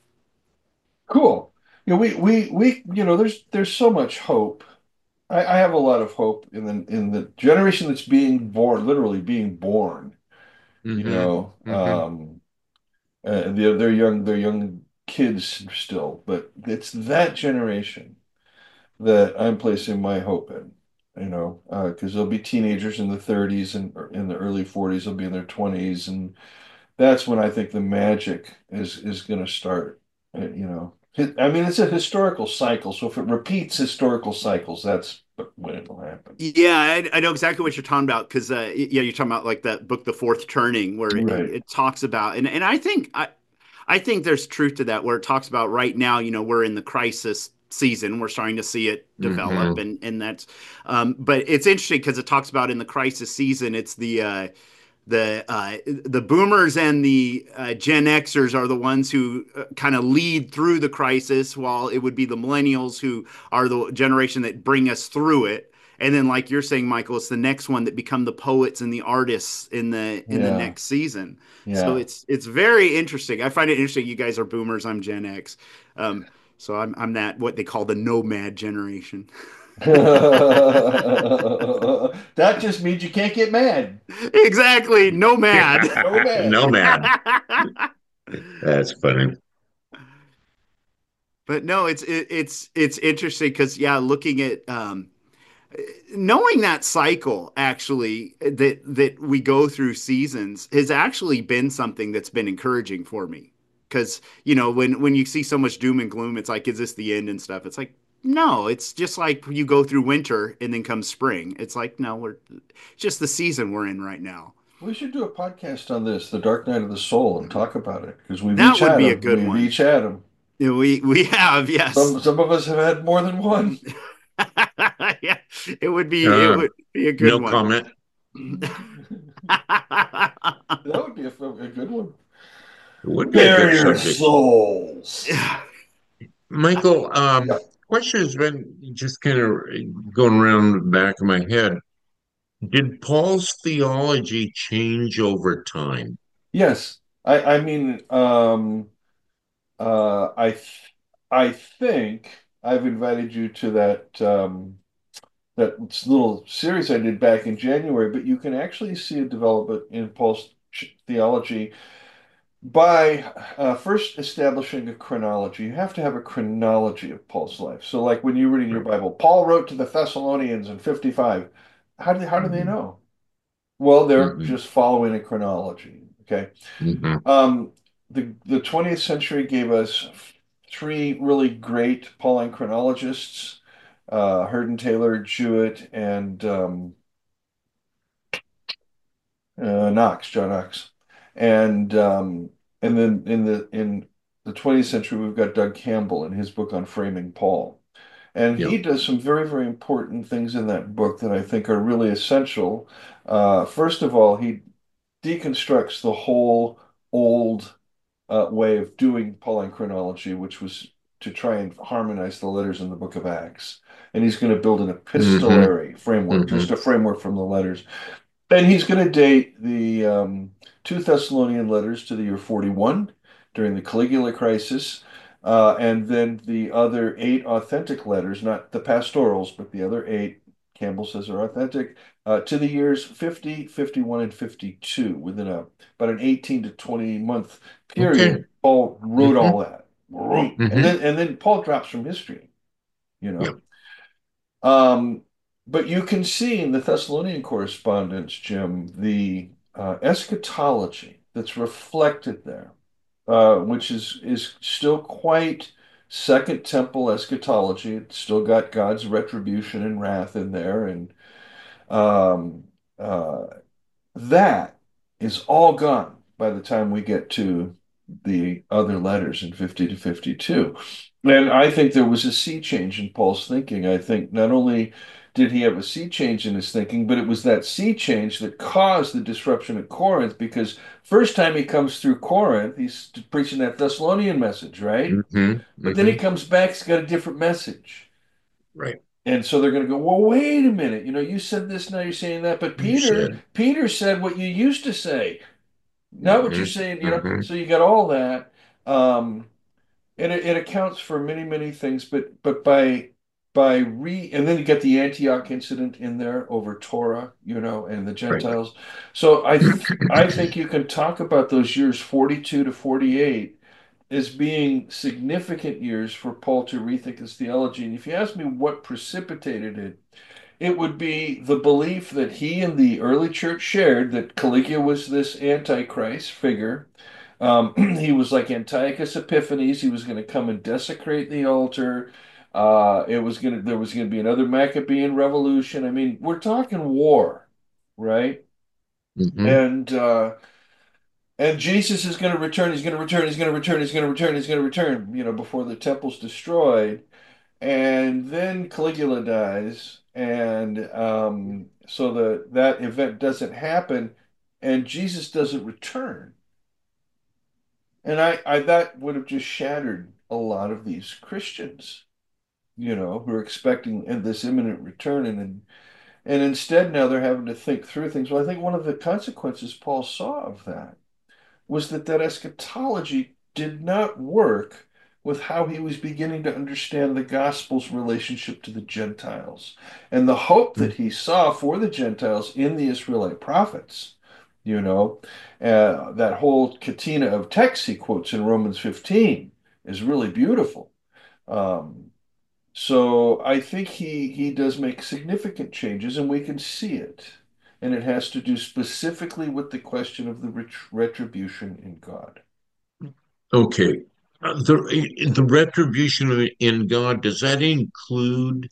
Cool. You know, we we we you know, there's there's so much hope. I, I have a lot of hope in the in the generation that's being born, literally being born. You Mhm. know, Mhm. um, uh, they're they're young, they're young kids still, but it's that generation that I'm placing my hope in. You know, because they'll be teenagers in the thirties and or in the early forties, they'll be in their twenties, and that's when I think the magic is is going to start. Uh, You know, Hi- I mean, it's a historical cycle, so if it repeats historical cycles, that's when it'll happen. Yeah, I, I know exactly what you're talking about because uh, yeah, you're talking about like that book, The Fourth Turning, where it, Right. it talks about and and I think I I think there's truth to that where it talks about right now, you know, we're in the crisis season. We're starting to see it develop, Mhm. and and that's um, but it's interesting because it talks about in the crisis season, it's the uh, the uh, the boomers and the uh, Gen Xers are the ones who uh, kind of lead through the crisis, while it would be the millennials who are the generation that bring us through it. And then, like you're saying, Michael, it's the next one that become the poets and the artists in the in the Yeah. next season. So Yeah. it's it's very interesting. I find it interesting. You guys are boomers. I'm Gen X. Um, so I'm I'm that what they call the nomad generation. That just means you can't get mad. Exactly, nomad. No mad. Nomad. That's funny. But no, it's it, it's it's interesting because yeah, looking at um, knowing that cycle actually that that we go through seasons has actually been something that's been encouraging for me. Because you know when when you see so much doom and gloom, it's like, is this the end and stuff? It's like no, it's just like you go through winter and then comes spring. It's like no, we're it's just the season we're in right now. We should do a podcast on this, The Dark Night of the Soul, and talk about it because we've That each would had be a them. good We've one. each had them. Yeah, We we have yes. Some some of us have had more than one. Yeah, it would be it Uh, would be a good no one. comment. That would be a, a good one. It would be a Bare good your subject. souls. Michael, um, Yeah. question has been just kind of going around the back of my head. Did Paul's theology change over time? Yes. I, I mean, um, uh, I, th I think I've invited you to that, um, that little series I did back in January, but you can actually see a development in Paul's theology by uh, first establishing a chronology. You have to have a chronology of Paul's life. So, like when you read in your Right. Bible, Paul wrote to the Thessalonians in fifty-five. How do they, how do they Hmm. know? Well, they're Hmm. just following a chronology. Okay. Hmm. Um, the the twentieth century gave us three really great Pauline chronologists, uh, Hurden Taylor, Jewett, and um, uh, Knox, John Knox, and um, and then in the in the twentieth century we've got Doug Campbell in his book on framing Paul, and Yeah. he does some very very important things in that book that I think are really essential. Uh, first of all, he deconstructs the whole old uh, way of doing Pauline chronology, which was to try and harmonize the letters in the book of Acts. And he's going to build an Hmm. epistolary framework, Hmm. just a framework from the letters. And he's going to date the um, two Thessalonian letters to the year forty-one during the Caligula crisis, uh, and then the other eight authentic letters, not the pastorals, but the other eight, Campbell says are authentic, uh, to the years fifty, fifty-one, and fifty-two. Within a about an eighteen to twenty month Okay. period, Paul wrote Hmm. all that. And Hmm. then and then Paul drops from history, you Yeah. know. Um, but you can see in the Thessalonian correspondence, Jim, the uh, eschatology that's reflected there, uh, which is is still quite Second Temple eschatology. It's still got God's retribution and wrath in there, and um, uh, that is all gone by the time we get to the other letters in fifty to fifty-two. And I think there was a sea change in Paul's thinking. I think not only did he have a sea change in his thinking, but it was that sea change that caused the disruption at Corinth because first time he comes through Corinth, he's preaching that Thessalonian message, right? Hmm. But then he Hmm. comes back, he's got a different message. Right. And so they're going to go, well, wait a minute. You know, you said this, now you're saying that. But You Peter, said. Peter said what you used to say, not what you're Hmm. saying, you know. Hmm. So you got all that. Um, and it, it accounts for many, many things. But but by by re and then you get the Antioch incident in there over Torah, you know, and the Right. Gentiles. So I th I think you can talk about those years forty-two to forty-eight as being significant years for Paul to rethink his theology. And if you ask me what precipitated it, it would be the belief that he and the early church shared that Caligula was this antichrist figure. Um, he was like Antiochus Epiphanes. He was going to come and desecrate the altar. Uh, it was going to there was going to be another Maccabean revolution. I mean, we're talking war, right? Hmm. And uh, and Jesus is going to return. He's going to return. He's going to return. He's going to return. He's going to return. You know, before the temple's destroyed. And then Caligula dies, and um, so the that event doesn't happen, and Jesus doesn't return. And I, I that would have just shattered a lot of these Christians, you know, who are expecting this imminent return, and and, and instead now they're having to think through things. Well, I think one of the consequences Paul saw of that was that that eschatology did not work with how he was beginning to understand the gospel's relationship to the Gentiles and the hope that he saw for the Gentiles in the Israelite prophets. You know, uh, that whole catena of texts he quotes in Romans fifteen is really beautiful. Um, so I think he he does make significant changes, and we can see it. And it has to do specifically with the question of the ret retribution in God. Okay. Uh, the the retribution in God, does that include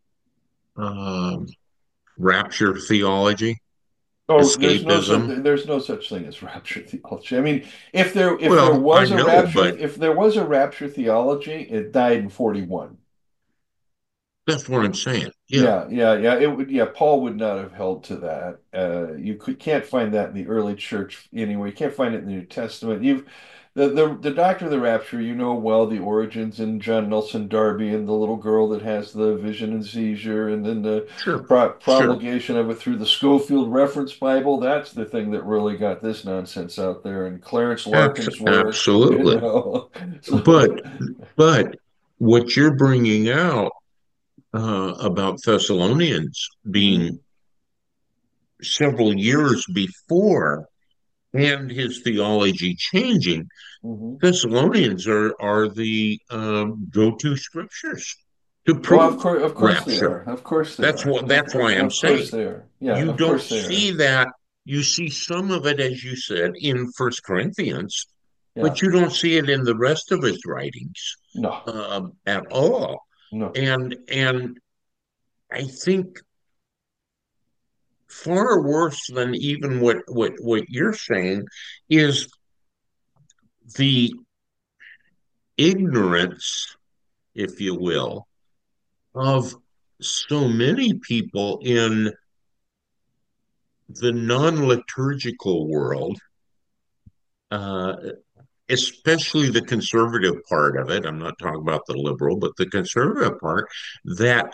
um, rapture theology, Oh, there's no such escapism? there's no such thing as rapture theology. I mean, if there if there Well, I was a know, rapture but if there was a rapture theology, it died in forty-one. That's what I'm saying. Yeah, Yeah, yeah, yeah. It would, yeah. Paul would not have held to that. Uh, you could can't find that in the early church anyway. You can't find it in the New Testament. You've the the the Doctrine of the Rapture. You know well the origins in John Nelson Darby and the little girl that has the vision and seizure, and then the sure, pro sure. promulgation of it through the Schofield Reference Bible. That's the thing that really got this nonsense out there. And Clarence Abs Larkin's work, you absolutely. know. But So, but what you're bringing out uh, about Thessalonians mhm, being several years before and his theology changing, mhm. Thessalonians are are the um, go-to scriptures to Oh, of prove course, of course they rapture. are. Of course they That's are. what Of, that's of, why I'm of course saying they are. Yeah, you of don't course they see are. that. You see some of it, as you said, in First Corinthians, Yeah. but you don't see it in the rest of his writings No, um, at all. no. And and I think far worse than even what what what you're saying is the ignorance, if you will, of so many people in the non-liturgical world, uh, especially the conservative part of it. I'm not talking about the liberal, but the conservative part, that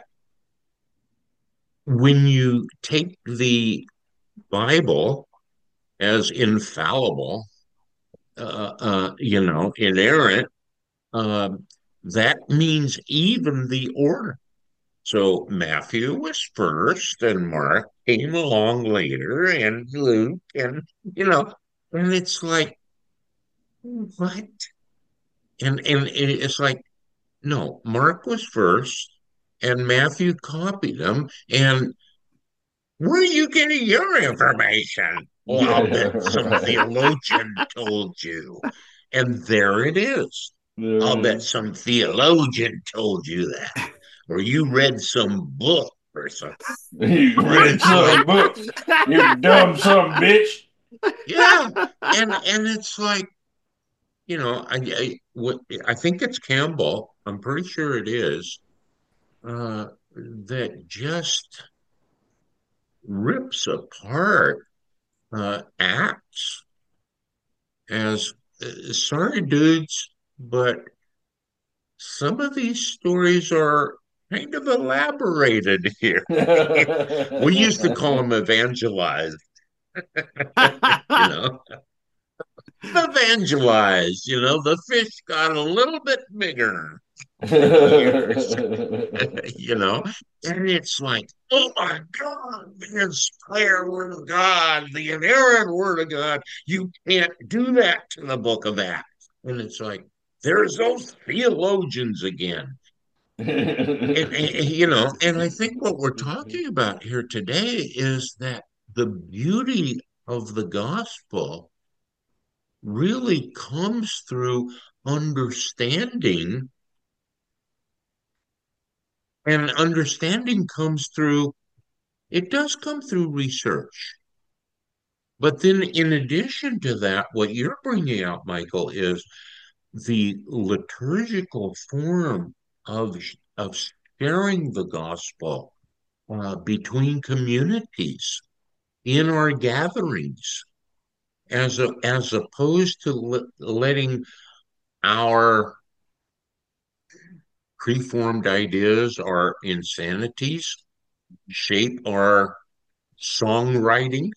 when you take the Bible as infallible, uh, uh, you know, inerrant, um, that means even the order. So Matthew was first, and Mark came along later, and Luke, and you know, and it's like, what? And and it's like, no, Mark was first, and Matthew copied him. And where are you getting your information? Oh, I'll Yeah, bet some right. theologian told you. And there it is. There it I'll bet is. some theologian told you that. Or you read some book or something. You And read it's like, some books. You dumb son bitch. yeah. And and it's like, you know, I I, what, I think it's Campbell. I'm pretty sure it is. Uh, that just rips apart uh, Acts as uh, sorry, dudes, but some of these stories are kind of elaborated here. We used to call them evangelized, you know, evangelized, you know, the fish got a little bit bigger over the years, you know, and it's like, oh my God, the inspired word of God, the inerrant word of God, you can't do that to the book of Acts. And it's like, there's those theologians again. And, and, you know, and I think what we're talking about here today is that the beauty of the gospel really comes through understanding, and understanding comes through, it does come through research. But then, in addition to that, what you're bringing out, Michael, is the liturgical form of, of sharing the gospel uh, between communities in our gatherings, as a, as opposed to le- letting our preformed ideas, our insanities, shape our songwriting.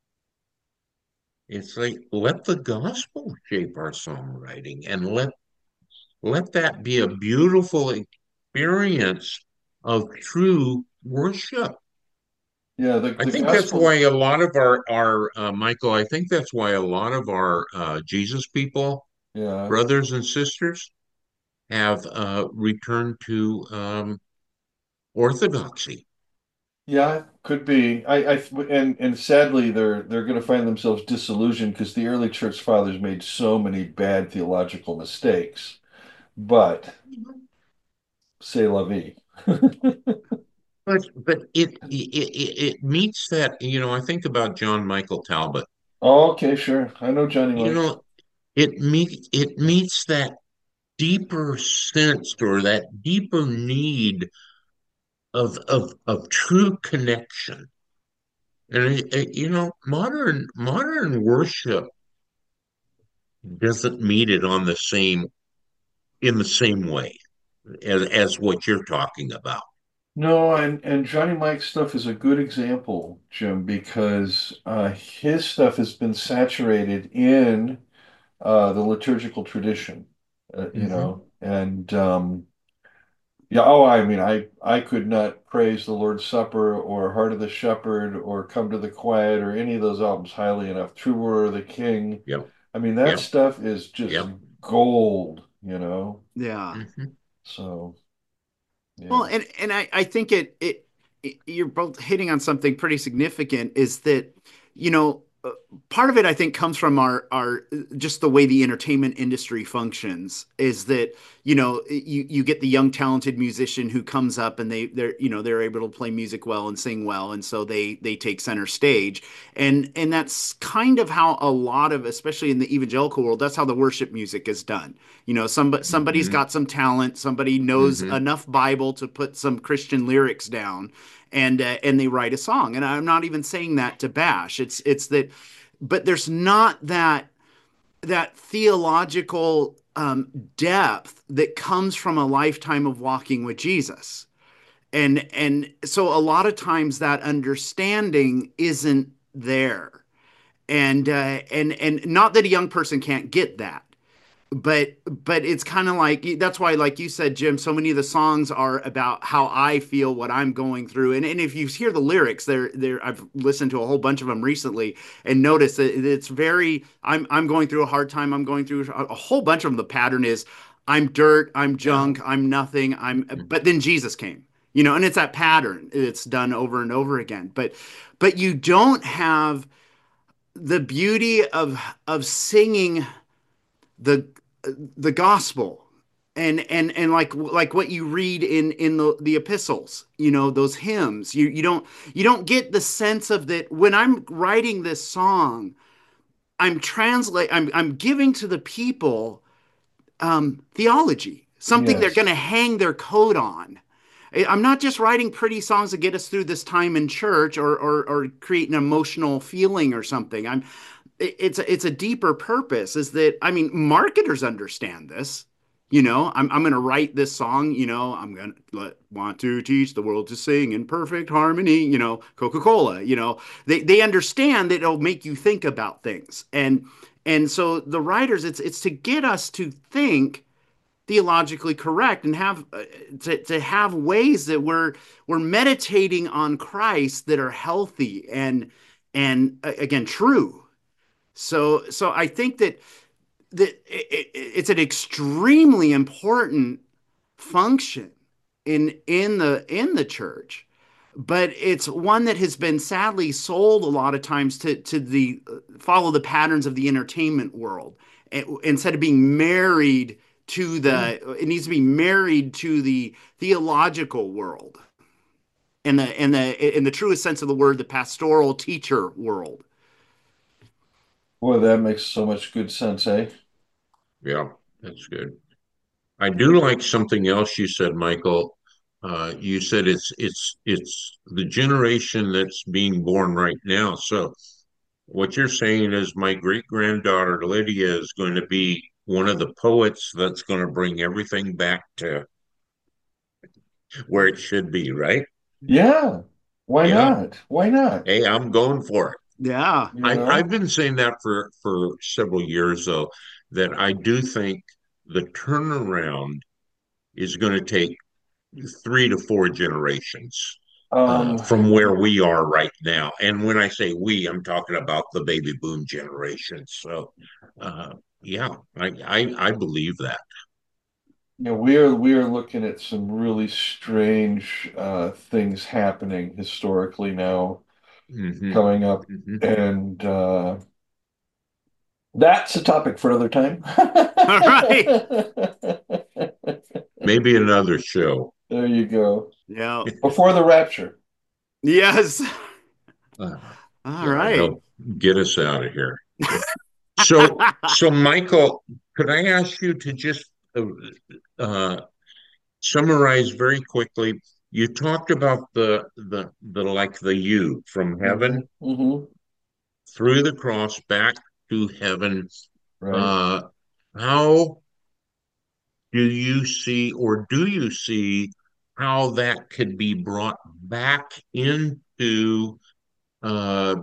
It's like, let the gospel shape our songwriting, and let let that be a beautiful experience of true worship. Yeah, the, I the think that's why gospel. a lot of our our uh, Michael. I think that's why a lot of our uh, Jesus people, Yeah. brothers and sisters, have uh, returned to um, orthodoxy. Yeah, could be. I, I, and and sadly, they're they're going to find themselves disillusioned because the early church fathers made so many bad theological mistakes. But c'est la vie. But but it it, it it meets that, you know, I think about John Michael Talbot. Oh, okay, sure. I know Johnny You Mike. know, it meet it meets that deeper sense, or that deeper need of of of true connection. And it, it, you know, modern modern worship doesn't meet it on the same in the same way as as what you're talking about. No, and and Johnny Mike's stuff is a good example, Jim, because uh, his stuff has been saturated in uh, the liturgical tradition, uh, you Hmm. know, and um, yeah. Oh, I mean, I I could not praise the Lord's Supper or Heart of the Shepherd or Come to the Quiet or any of those albums highly enough. True Word of the King. Yep, I mean, that yep, stuff is just yep. gold, you know. Yeah. Hmm. So Well, yeah, and and I I think it it, it you're both hitting on something pretty significant is that, you know, uh, part of it I think comes from our our just the way the entertainment industry functions is that, you know, you you get the young talented musician who comes up and they they're you know they're able to play music well and sing well, and so they they take center stage. And and that's kind of how a lot of, especially in the evangelical world, that's how the worship music is done. You know, somebody somebody's Hmm. got some talent, somebody knows Hmm. enough Bible to put some Christian lyrics down, and uh, and they write a song. And I'm not even saying that to bash. It's it's that, but there's not that that theological um, depth that comes from a lifetime of walking with Jesus. And and so a lot of times that understanding isn't there. And uh, and and not that a young person can't get that, but but it's kind of like that's why, like you said, Jim, so many of the songs are about how I feel, what I'm going through. And and if you hear the lyrics, they're they're I've listened to a whole bunch of them recently and noticed that it's very i'm i'm going through a hard time, I'm going through a, a whole bunch of them. The pattern is I'm dirt, I'm Yeah. junk, I'm nothing, I'm Mhm. but then Jesus came, you know. And it's that pattern, it's done over and over again. But but you don't have the beauty of of singing the the gospel, and and and like like what you read in in the the epistles, you know, those hymns. You you don't you don't get the sense of that when I'm writing this song. I'm translate I'm I'm giving to the people um theology, something they're going yes. to hang their coat on. I'm not just writing pretty songs to get us through this time in church, or or, or create an emotional feeling or something. I'm it's a, it's a deeper purpose. Is that, I mean, marketers understand this. You know, I'm I'm going to write this song. You know, I'm going to want to teach the world to sing in perfect harmony. You know, Coca-Cola. You know, they they understand that it'll make you think about things. And and so the writers, it's it's to get us to think theologically correct, and have uh, to, to have ways that we're we're meditating on Christ that are healthy and and uh, again, true. So so I think that that it, it, it's an extremely important function in in the in the church, but it's one that has been sadly sold a lot of times to to the uh, follow the patterns of the entertainment world, instead of being married to Yeah. the it needs to be married to the theological world, in the in the in the truest sense of the word, the pastoral teacher world. Boy, that makes so much good sense, eh? Yeah, that's good. I do like something else you said, Michael. Uh, you said it's it's it's the generation that's being born right now. So what you're saying is my great granddaughter Lydia is going to be one of the poets that's going to bring everything back to where it should be, right? Yeah. Why Yeah. not? Why not? Hey, I'm going for it. Yeah. You I, I've know? been saying that for for several years, though, that I do think the turnaround is going to take three to four generations uh, Um, from where we are right now. And when I say we, I'm talking about the baby boom generation. So, uh, yeah, I, I I believe that. you know, we are we are looking at some really strange uh things happening historically now Hmm. coming up. Hmm. And uh that's a topic for another time. All right. Maybe another show. There you go. Yeah. Before the rapture. Yes. Uh, All God right. help get us out of here. So, so Michael, could I ask you to just uh, uh, summarize very quickly? you talked about the the the like the you from Hmm. heaven Hmm. through the cross back to heaven. Right. Uh, how do you see, or do you see how that could be brought back into uh,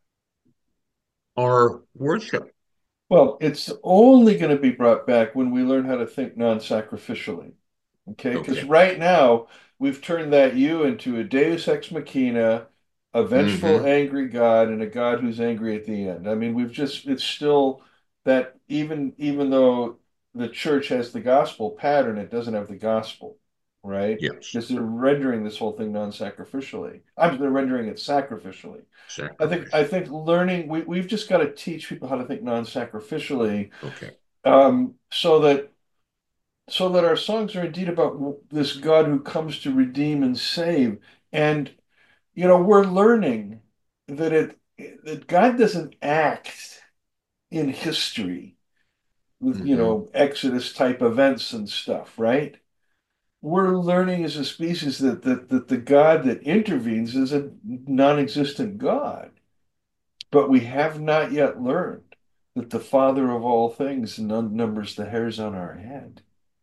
our worship? Well, it's only going to be brought back when we learn how to think non-sacrificially. Okay, because Okay. right now we've turned that you into a Deus ex machina, a vengeful, Mm-hmm. angry God, and a God who's angry at the end. I mean, we've just it's still that even even though the church has the gospel pattern, it doesn't have the gospel, right? Yes. Because they're rendering this whole thing non-sacrificially. I'm they're rendering it sacrificially. I think I Sacrificial. think learning we, we've just got to teach people how to think non-sacrificially, Okay. um, so that so that our songs are indeed about this God who comes to redeem and save. And you know, we're learning that it that God doesn't act in history with, you Mm-hmm. know, Exodus type events and stuff, right? We're learning as a species that that, that the God that intervenes is a non-existent God. But we have not yet learned that the Father of all things numbers the hairs on our head,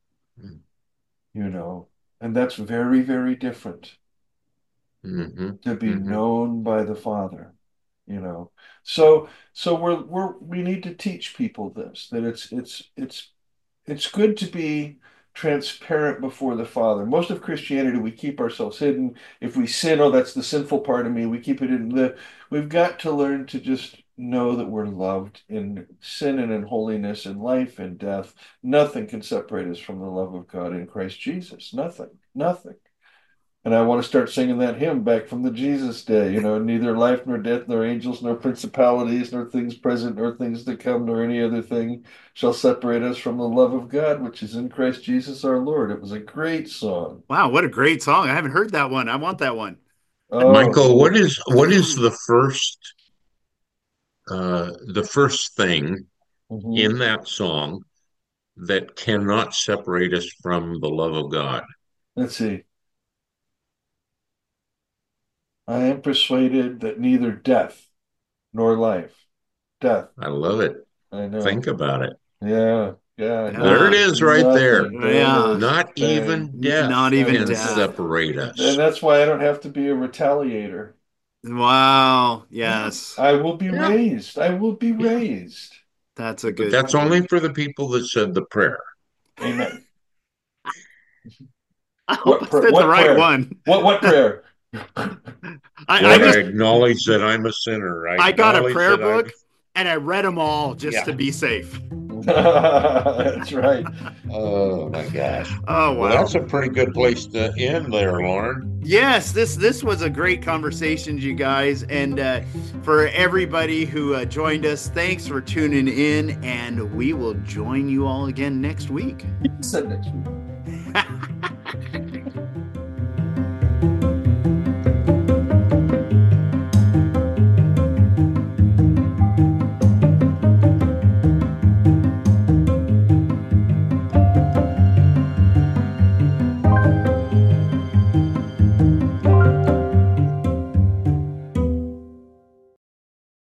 you know, and that's very, very different Mm-hmm. to be Mm-hmm. known by the Father, you know. So, so we're we're we need to teach people this, that it's it's it's it's good to be transparent before the Father. Most of Christianity, we keep ourselves hidden. If we sin, oh, that's the sinful part of me. We keep it in the. We've got to learn to just know that we're loved in sin and in holiness, in life and death. Nothing can separate us from the love of God in Christ Jesus. Nothing. Nothing. And I want to start singing that hymn back from the Jesus day, you know, neither life nor death, nor angels, nor principalities, nor things present, nor things to come, nor any other thing shall separate us from the love of God, which is in Christ Jesus our Lord. It was a great song. Wow, what a great song. I haven't heard that one. I want that one. Oh, Michael, what is what is the first uh, the first thing mhm. in that song that cannot separate us from the love of God? Let's see. I am persuaded that neither death nor life, death, I love it. I know. Think about it. Yeah, yeah, There it Yeah. nothing, is right there. nothing. There it Yeah. is. Not Bang. even N- death not And, even can and, death. separate and us. that's why I don't have to be a retaliator. Wow. Yeah. Yes. I will be Yeah, raised. I will be yeah. raised. That's a But good. that's only for the people that said the prayer. Amen. I hope What I prayer? said the What right prayer? one. What what I, prayer? I Lord, I just acknowledge that I'm a sinner. I I got a acknowledge prayer that I'm, book and I read them all just yeah. to be safe. That's right. Oh my gosh. Oh Well, wow. that's a pretty good place to end there, Lauren. Yes, this this was a great conversation, you guys, and uh, for everybody who uh, joined us, thanks for tuning in, and we will join you all again next week. You said next week.